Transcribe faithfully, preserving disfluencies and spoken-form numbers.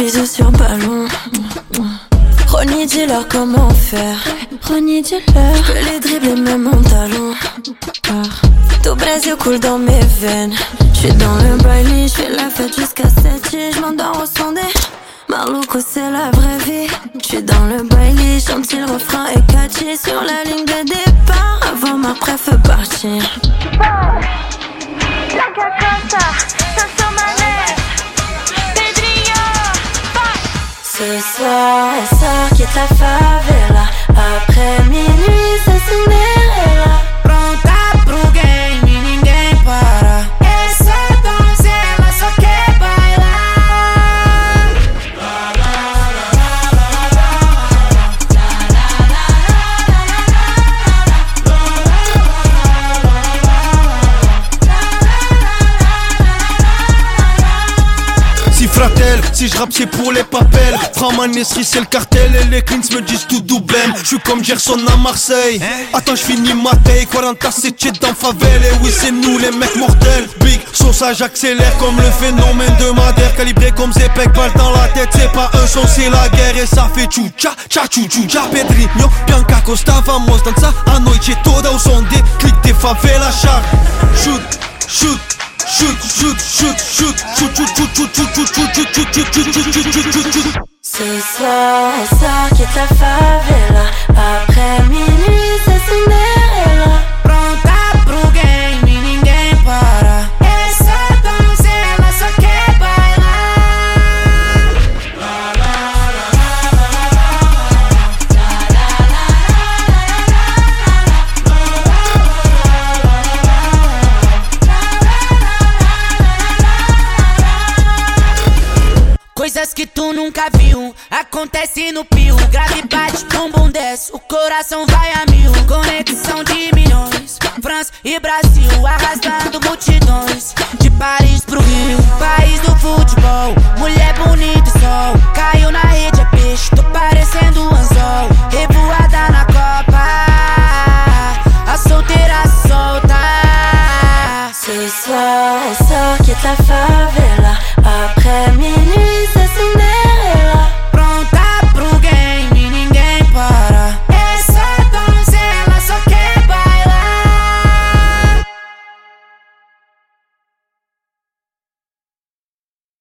bisous sur ballon. Ronnie, dis-leur comment faire. Ronnie, dis-leur. J'peux les dribbler même en talon. Tout Brésil coule dans mes veines. J'suis dans le baile, j'fais la fête jusqu'à sept heures. J'm'endors au son des Maluco, c'est la vraie vie. J'suis dans le baile, chante le refrain et catchy. Sur la ligne de départ, avant ma préf partir. La Gacosa, Santo Mané, Pedrinho, Ce soir, elle sort, quitte la favela. Après minuit, c'est Cinderella. Pronta pro game, ninguém para. Essa donzela só quer bailar. Si fratel, si je rappe c'est pour les papels. Framanesserie c'est le cartel et les cleans me disent tout doublem. J'suis comme Gerson à Marseille. Attends j'finis ma taille, quarante-sept dans favelle. Et oui c'est nous les mecs mortels. Big sauce j'accélère comme le phénomène de Madère. Calibré comme Zepec, balle dans la tête. C'est pas un son c'est la guerre et ça fait tchou-tcha, tcha-tchou-tcha. Pedrinho, Bianca Costa, vamos dançar a noite toda. O som des clics des favelas char. Shoot, shoot. Shoot, shoot, shoot, shoot, shoot, shoot, shoot, shoot, shoot, shoot, shoot, shoot, shoot, shoot, shoot, shoot, shoot, shoot. Ce soir, elle sort, quitte la favela. Après minuit, c'est Cinderella. Pronta pro game, ninguém para. Essa donzela só quer bailar. Coisas que tu nunca viu, acontece no pio. Grave bate, bumbum desce, o coração vai a mil. Conexão de milhões, França e Brasil, arrastando multidões. De Paris pro Rio, país do futebol. Mulher